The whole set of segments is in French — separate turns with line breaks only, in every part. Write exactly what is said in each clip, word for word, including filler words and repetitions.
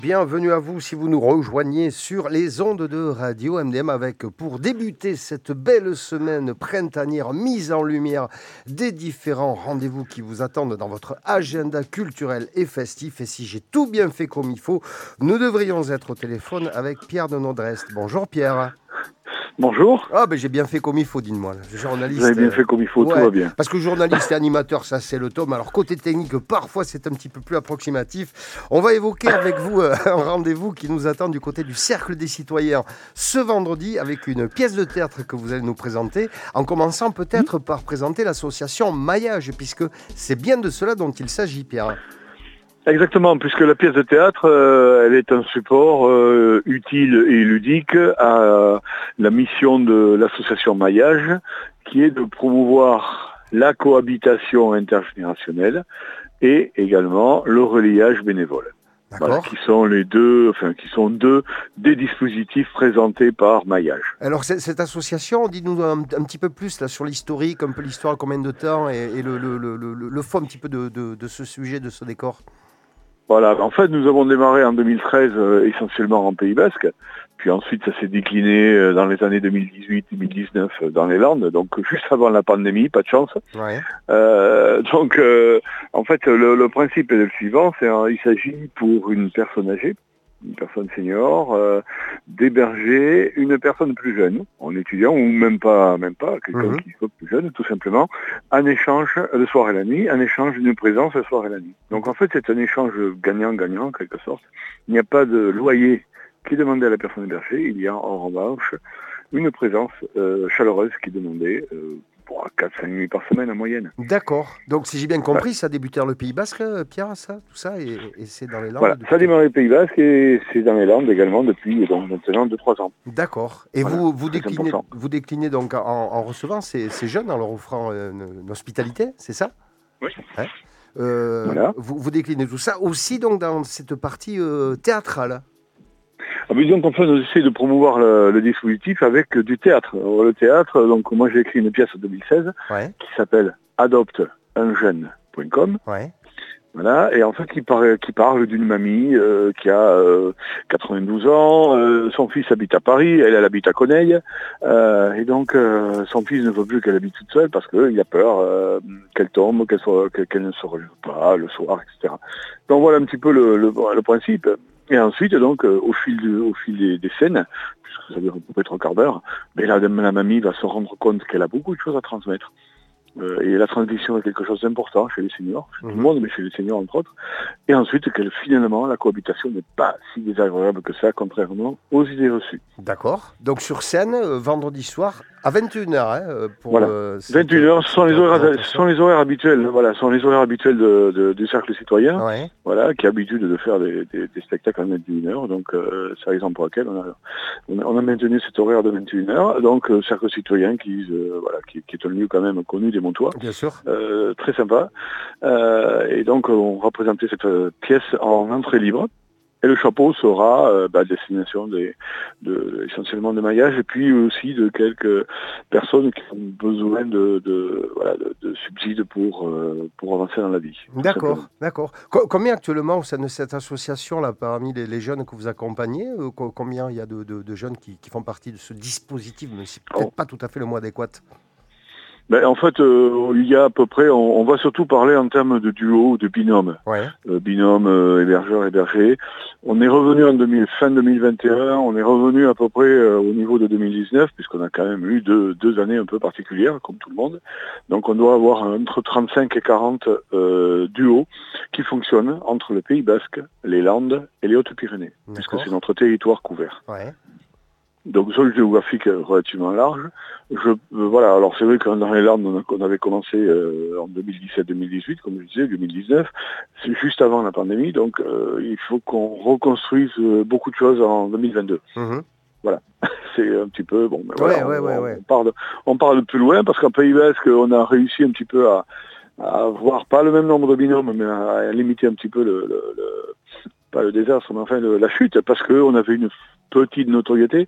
Bienvenue à vous si vous nous rejoignez sur les ondes de Radio M D M avec, pour débuter cette belle semaine printanière, mise en lumière des différents rendez-vous qui vous attendent dans votre agenda culturel et festif. Et si j'ai tout bien fait comme il faut, nous devrions être au téléphone avec Pierre de Nodrest. Bonjour Pierre.
Bonjour.
Ah ben j'ai bien fait comme il faut, dites-moi. Journaliste.
Vous avez bien fait comme il faut,
ouais,
tout va bien.
Parce que journaliste et animateur, ça c'est le tome. Alors côté technique, parfois c'est un petit peu plus approximatif. On va évoquer avec vous euh, un rendez-vous qui nous attend du côté du Cercle des Citoyens ce vendredi avec une pièce de théâtre que vous allez nous présenter, en commençant peut-être mmh. par présenter l'association Maillage, puisque c'est bien de cela dont il s'agit, Pierre.
Exactement, puisque la pièce de théâtre, euh, elle est un support euh, utile et ludique à euh, la mission de l'association Maillage, qui est de promouvoir la cohabitation intergénérationnelle et également le reliage bénévole. Voilà, qui sont les deux, enfin, qui sont deux des dispositifs présentés par Maillage.
Alors cette association, dis-nous un, un petit peu plus là sur l'historique, un peu l'histoire, combien de temps et, et le, le, le, le, le fond un petit peu de, de, de ce sujet, de ce décor.
Voilà, en fait, nous avons démarré en deux mille treize euh, essentiellement en Pays Basque, puis ensuite ça s'est décliné euh, dans les années deux mille dix-huit deux mille dix-neuf euh, dans les Landes, donc juste avant la pandémie, pas de chance. Ouais. Euh, donc, euh, en fait, le, le principe est le suivant, c'est il s'agit pour une personne âgée, une personne senior, euh, d'héberger une personne plus jeune, en étudiant, ou même pas, même pas, quelqu'un mmh. qui soit plus jeune, tout simplement, en échange le soir et la nuit, en échange d'une présence le soir et la nuit. Donc en fait, c'est un échange gagnant-gagnant, en quelque sorte. Il n'y a pas de loyer qui est demandé à la personne hébergée, il y a en revanche une présence euh, chaleureuse qui est demandée euh, pour quatre à cinq nuits par semaine en moyenne.
D'accord. Donc si j'ai bien compris, ouais. ça a débuté dans le Pays Basque, Pierre, ça, tout ça, et, et c'est dans les Landes.
Voilà, ça a démarré le Pays Basque et c'est dans les Landes également depuis donc maintenant deux trois ans.
D'accord. Et voilà, vous, vous, déclinez, vous déclinez donc en, en recevant ces, ces jeunes, en leur offrant une, une hospitalité, c'est ça?
Oui.
Ouais. Euh, voilà. vous, vous déclinez tout ça aussi donc dans cette partie euh, théâtrale.
Ah, mais disons qu'en fait, on essaie de promouvoir le, le dispositif avec du théâtre. Alors, le théâtre, donc moi j'ai écrit une pièce en deux mille seize ouais. qui s'appelle adopte un jeune point com.
Ouais.
Voilà, et en fait qui parle, qui parle d'une mamie euh, qui a euh, quatre-vingt-douze ans, euh, son fils habite à Paris, elle, elle habite à Coneille, euh, et donc euh, son fils ne veut plus qu'elle habite toute seule parce qu'il a peur euh, qu'elle tombe, qu'elle, soit, qu'elle ne se relève pas le soir, et cetera. Donc voilà un petit peu le, le, le principe. Et ensuite, donc, euh, au fil, de, au fil des, des scènes, puisque ça dure à peu près trois quarts d'heure, ben, la, la mamie va se rendre compte qu'elle a beaucoup de choses à transmettre. Euh, et la transmission est quelque chose d'important chez les seniors, chez mmh. tout le monde, mais chez les seniors entre autres. Et ensuite, que finalement, la cohabitation n'est pas si désagréable que ça, contrairement aux idées reçues.
D'accord. Donc sur scène, euh, vendredi soir, à vingt et une heures. Hein, pour,
voilà.
euh,
vingt et une heures, ce sont les horaires, ce sont les horaires habituels. Voilà, ce sont les horaires habituels de, de, du cercle citoyen, ouais. voilà, qui a l'habitude de faire des, des, des spectacles à vingt et une heures. Donc euh, c'est la raison pour laquelle on a, on a, on a maintenu cet horaire de vingt et une heures. Donc euh, cercle citoyen qui, euh, voilà, qui, qui est un lieu quand même connu des Montois.
Bien sûr.
Euh, très sympa. Euh, et donc on va présenter cette euh, pièce en entrée libre. Et le chapeau sera euh, bah, destination des, de, essentiellement de maillage et puis aussi de quelques personnes qui ont besoin de, de, voilà, de, de subsides pour, euh, pour avancer dans la vie.
D'accord, d'accord. Co- combien actuellement au sein de cette association-là, parmi les, les jeunes que vous accompagnez, euh, co- combien il y a de, de, de jeunes qui, qui font partie de ce dispositif, mais c'est peut-être oh. pas tout à fait le mot adéquat?
Ben, en fait, euh, il y a à peu près, on, on va surtout parler en termes de duo, de binôme. Ouais. Euh, binôme, euh, hébergeur, hébergé. On est revenu en deux mille, fin deux mille vingt et un, on est revenu à peu près euh, au niveau de deux mille dix-neuf, puisqu'on a quand même eu deux, deux années un peu particulières, comme tout le monde. Donc on doit avoir entre trente-cinq et quarante euh, duos qui fonctionnent entre le Pays Basque, les Landes et les Hautes-Pyrénées, puisque c'est notre territoire couvert. Ouais. Donc zone géographique relativement large. Je, euh, voilà, alors c'est vrai que dans les Landes, on, a, on avait commencé euh, en deux mille dix-sept deux mille dix-huit, comme je disais, deux mille dix-neuf, c'est juste avant la pandémie, donc euh, il faut qu'on reconstruise euh, beaucoup de choses en deux mille vingt-deux. Mmh. Voilà, c'est un petit peu, bon, ben voilà,
ouais,
on,
ouais,
on,
ouais.
on, parle, on parle de plus loin, parce qu'en Pays Basque, on a réussi un petit peu à, à avoir, pas le même nombre de binômes, mais à, à limiter un petit peu le... le, le pas le désastre, mais enfin le, la chute, parce qu'on avait une petite notoriété.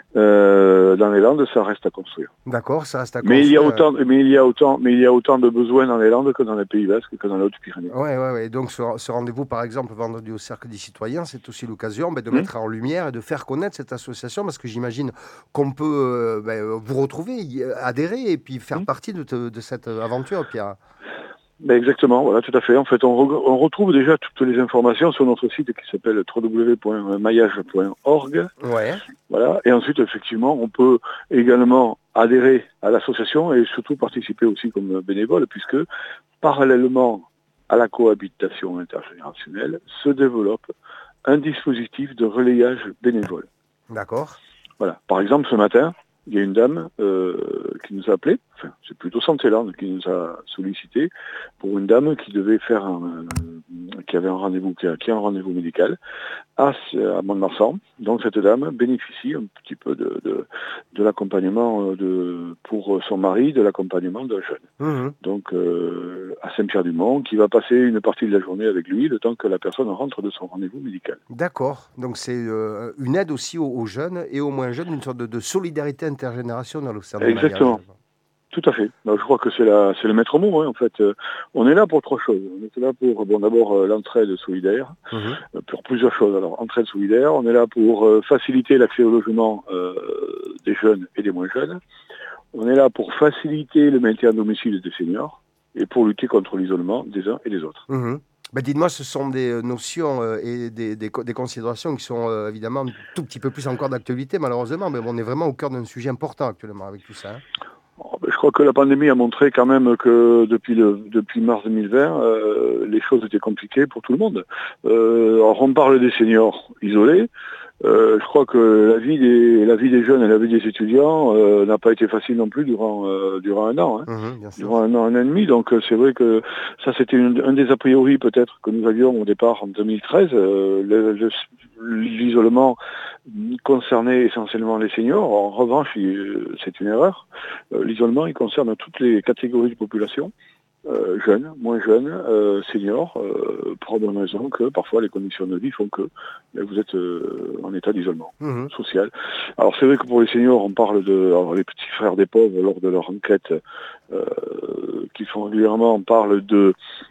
Euh, dans les Landes, ça reste à construire.
D'accord, ça reste à construire.
Mais il y a autant, mais il y a autant, mais il y a autant de besoins dans les Landes que dans les Pays Basques, que dans les Hautes-Pyrénées.
Oui, oui, oui. Donc ce, ce rendez-vous, par exemple, vendredi au Cercle des Citoyens, c'est aussi l'occasion ben, de mmh. mettre en lumière et de faire connaître cette association, parce que j'imagine qu'on peut euh, ben, vous retrouver, y adhérer et puis faire mmh. partie de, te, de cette aventure, Pierre.
Ben exactement, voilà, tout à fait. En fait, on, re on retrouve déjà toutes les informations sur notre site qui s'appelle w w w point maillage point org.
Ouais.
Voilà. Et ensuite, effectivement, on peut également adhérer à l'association et surtout participer aussi comme bénévole, puisque parallèlement à la cohabitation intergénérationnelle se développe un dispositif de relayage bénévole.
D'accord.
Voilà. Par exemple, ce matin, il y a une dame euh, qui nous a appelé, enfin c'est plutôt Santéland qui nous a sollicité pour une dame qui devait faire un, euh, qui avait un rendez-vous, qui a, qui a un rendez-vous médical à, à Mont-de-Marsan. Donc cette dame bénéficie un petit peu de, de, de l'accompagnement de pour son mari, de l'accompagnement d'un jeune. Mmh. Donc euh, à Saint-Pierre-du-Mont, qui va passer une partie de la journée avec lui, le temps que la personne rentre de son rendez-vous médical.
D'accord. Donc c'est euh, une aide aussi aux, aux jeunes et aux moins jeunes, une sorte de, de solidarité intergénérationnelle au sein de
Exactement.
Maillage.
Tout à fait. Ben, je crois que c'est la, c'est le maître mot, hein, en fait. Euh, on est là pour trois choses. On est là pour, bon, d'abord euh, l'entraide solidaire, mmh. euh, pour plusieurs choses. Alors, entraide solidaire, on est là pour euh, faciliter l'accès au logement euh, des jeunes et des moins jeunes. On est là pour faciliter le maintien à domicile des seniors et pour lutter contre l'isolement des uns et des autres.
Mmh. Ben dites-moi, ce sont des notions euh, et des, des, des considérations qui sont euh, évidemment un tout petit peu plus encore d'actualité, malheureusement, mais on est vraiment au cœur d'un sujet important actuellement avec tout ça. Hein.
Je crois que la pandémie a montré quand même que depuis, le, depuis mars deux mille vingt, euh, les choses étaient compliquées pour tout le monde. Euh, alors on parle des seniors isolés. Euh, je crois que la vie des, la vie des jeunes et la vie des étudiants euh, n'a pas été facile non plus durant, euh, durant un an. Hein. Mmh, bien sûr. Durant un an, un an et demi. Donc c'est vrai que ça c'était une, un des a priori peut-être que nous avions au départ en deux mille treize. Euh, le, le, l'isolement concernait essentiellement les seniors. En revanche, c'est une erreur. Euh, l'isolement, il concerne toutes les catégories de population. Euh, jeunes, moins jeunes, euh, seniors, euh, pour la bonne raison que parfois les conditions de vie font que ben, vous êtes euh, en état d'isolement mmh. social. Alors c'est vrai que pour les seniors, on parle de alors, les petits frères des pauvres lors de leur enquête euh, qu'ils font régulièrement, on parle de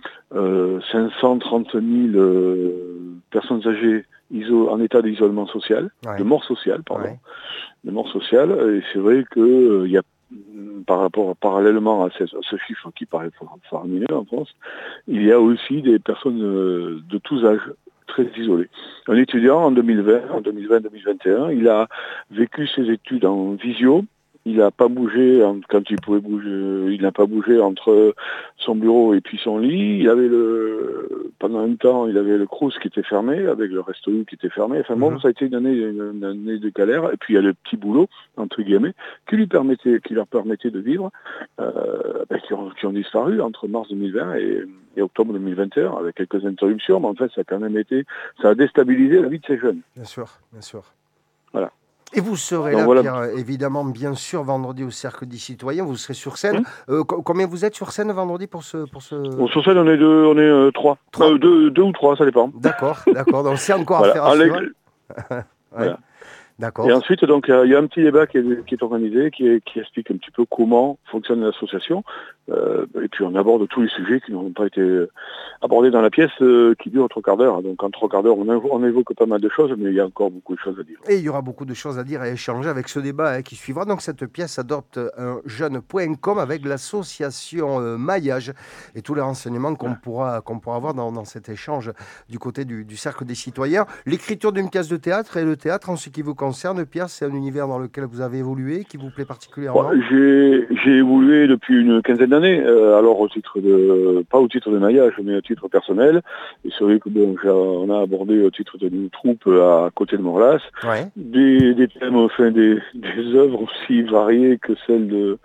euh, cinq cent trente mille euh, personnes âgées iso en état d'isolement social, ouais. de mort sociale, pardon, ouais. de mort sociale. Et c'est vrai que il euh, y a par rapport parallèlement à ce, à ce chiffre qui paraît faramineux en France, il y a aussi des personnes euh, de tous âges très isolées. Un étudiant en deux mille vingt, en deux mille vingt deux mille vingt et un, il a vécu ses études en visio. Il n'a pas bougé quand il pouvait bouger. Il n'a pas bougé entre son bureau et puis son lit. Il avait le pendant un temps, il avait le Crous qui était fermé, avec le Resto U qui était fermé. Enfin bon, mmh. ça a été une année, une, une année de galère. Et puis il y a le petit boulot entre guillemets qui lui permettait, qui leur permettait de vivre, euh, ben, qui, ont, qui ont disparu entre mars deux mille vingt et, et octobre deux mille vingt et un, avec quelques interruptions. Mais en fait, ça a quand même été, ça a déstabilisé la vie de ces jeunes.
Bien sûr, bien sûr.
Voilà.
Et vous serez Donc là, voilà. Pierre, évidemment, bien sûr, vendredi au Cercle des Citoyens. Vous serez sur scène. Mmh. Euh, combien vous êtes sur scène vendredi pour ce... Pour ce...
Bon, sur scène, on est deux, on est, euh, trois. trois. Euh, deux, deux ou trois, ça dépend.
D'accord, d'accord. Donc c'est encore voilà. à faire à suivre.
ouais. Voilà. D'accord. Et ensuite, donc, il y a un petit débat qui est, qui est organisé, qui, est, qui explique un petit peu comment fonctionne l'association. Euh, et puis, on aborde tous les sujets qui n'ont pas été abordés dans la pièce, euh, qui dure trois quarts d'heure. Donc, en trois quarts d'heure, on, on évoque pas mal de choses, mais il y a encore beaucoup de choses à dire.
Et il y aura beaucoup de choses à dire et à échanger avec ce débat hein, qui suivra. Donc, cette pièce adopte un jeune point com avec l'association euh, Maillage et tous les renseignements qu'on ouais. pourra, qu'on pourra avoir dans, dans cet échange du côté du, du Cercle des Citoyens. L'écriture d'une pièce de théâtre et le théâtre, en ce qui vous concerne, Pierre, c'est un univers dans lequel vous avez évolué, qui vous plaît particulièrement?
Bon, j'ai, j'ai évolué depuis une quinzaine d'années, euh, alors au titre de, pas au titre de Maillage, mais au titre personnel. Et c'est vrai que bon, on a abordé au titre d'une troupe à côté de Morlas, ouais. des, des thèmes, enfin des, des œuvres aussi variées que celles de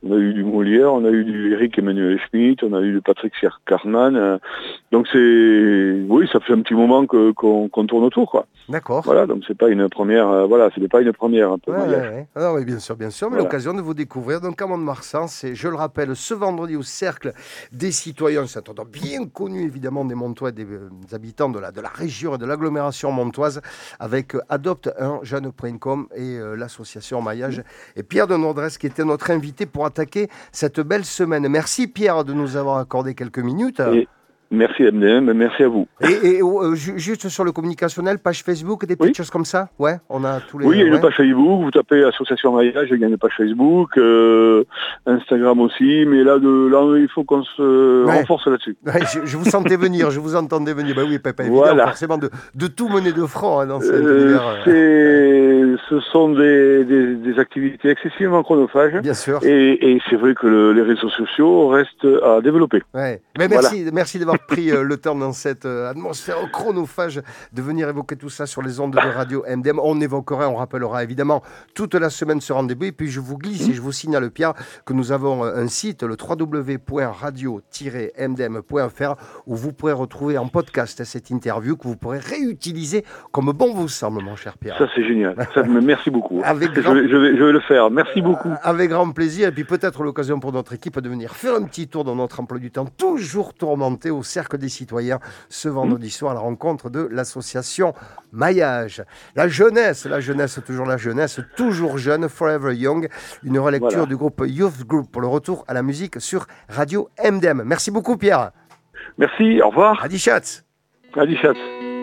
On a eu du Molière, on a eu du Eric Emmanuel Schmitt, on a eu du Patrick Carman. Euh, donc c'est, oui, ça fait un petit moment que, qu'on, qu'on tourne autour, quoi.
D'accord.
Voilà, donc c'est pas une première, euh, voilà, c'était pas une première un peu.
Ouais, ouais, ouais. Ah, oui, bien sûr, bien sûr, mais
voilà.
l'occasion de vous découvrir. Donc à Mont-de-Marsan, c'est, je le rappelle, ce vendredi au Cercle des Citoyens, c'est un endroit bien connu évidemment des Montois, des, des habitants de la, de la région et de l'agglomération montoise, avec euh, adopte un jeune point com et euh, l'association Maillage. Et Pierre de Nordres qui était notre invité pour attaquer cette belle semaine. Merci Pierre de nous avoir accordé quelques minutes.
Et merci M D M, merci à vous.
Et, et euh, juste sur le communicationnel, page Facebook, des petites oui. choses comme ça. Ouais, on a tous les.
Oui, il y a une
ouais.
page Facebook. Vous tapez Association Maillage, il y a une page Facebook, euh, Instagram aussi. Mais là, de, là, il faut qu'on se ouais. renforce là-dessus.
Ouais, je, je vous sentais venir, je vous entendais venir. Ben oui, pas, pas évident, voilà. forcément de, de tout mener de front hein, dans cet euh, univers.
C'est, ce sont des, des, des activités excessivement chronophages.
Bien sûr.
Et, et c'est vrai que le, les réseaux sociaux restent à développer.
Ouais. Mais merci, voilà. merci d'avoir pris euh, le temps dans cette euh, atmosphère chronophage de venir évoquer tout ça sur les ondes de radio M D M. On évoquera, on rappellera évidemment toute la semaine ce rendez-vous. Et puis je vous glisse et je vous signale, Pierre, que nous avons un site, le w w w point radio tiret m d m point f r, où vous pourrez retrouver en podcast cette interview que vous pourrez réutiliser comme bon vous semble, mon cher Pierre.
Ça, c'est génial. Ça, merci beaucoup.
Avec
je,
grand...
vais, je, vais, je vais le faire. Merci beaucoup.
Avec grand plaisir. Et puis peut-être l'occasion pour notre équipe de venir faire un petit tour dans notre emploi du temps, toujours tourmenté au Cercle des Citoyens, ce vendredi soir à la rencontre de l'association Maillage. La jeunesse, la jeunesse, toujours la jeunesse, toujours jeune, Forever Young, une relecture voilà. du groupe Youth Group pour le retour à la musique sur Radio M D M. Merci beaucoup Pierre.
Merci, au revoir.
Adi Schatz.
Adi Schatz.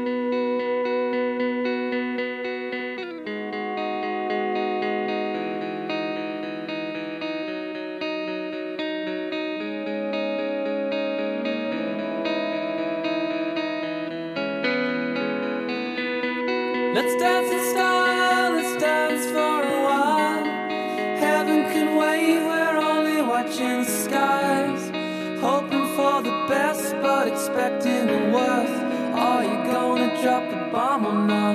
Let's dance in style, let's dance for a while. Heaven can wait, we're only watching the skies. Hoping for the best, but expecting the worst. Are you gonna drop the bomb or not?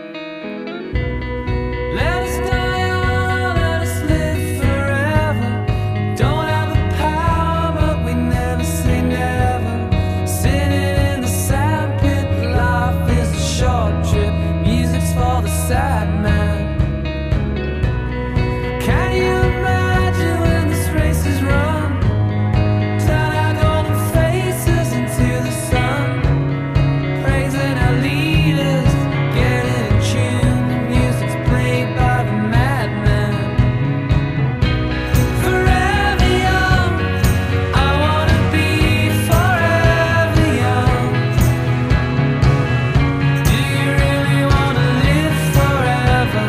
Let us die young, let us live forever. Don't have the power, but we never say never. Sitting in the sandpit, life is a short trip. For the sad man. Can you imagine when this race is run? Turn our golden faces into the sun, praising our leaders, getting in tune. The music's played by the madman. Forever young, I wanna be forever young. Do you really wanna live forever?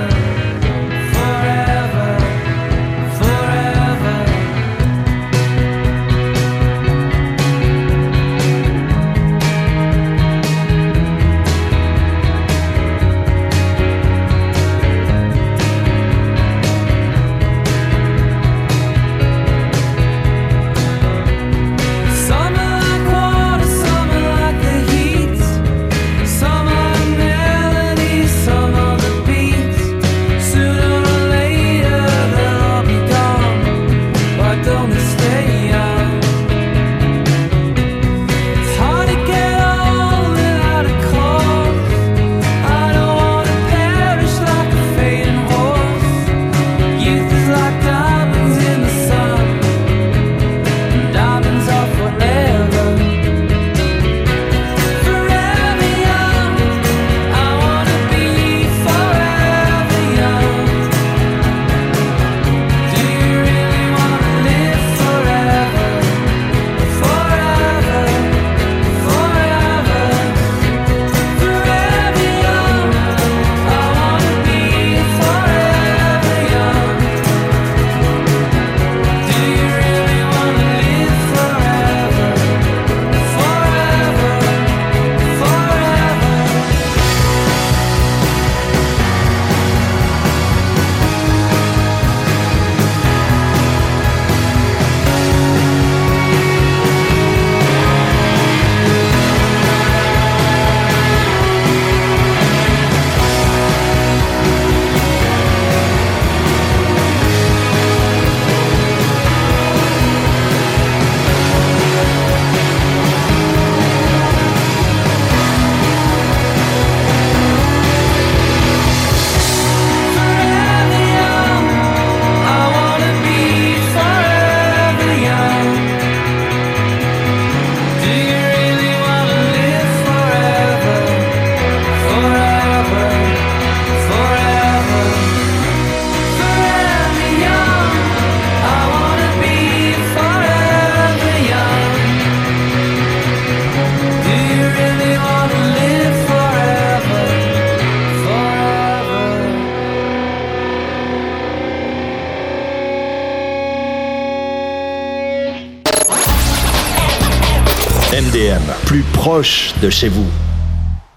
M D M, plus proche de chez vous.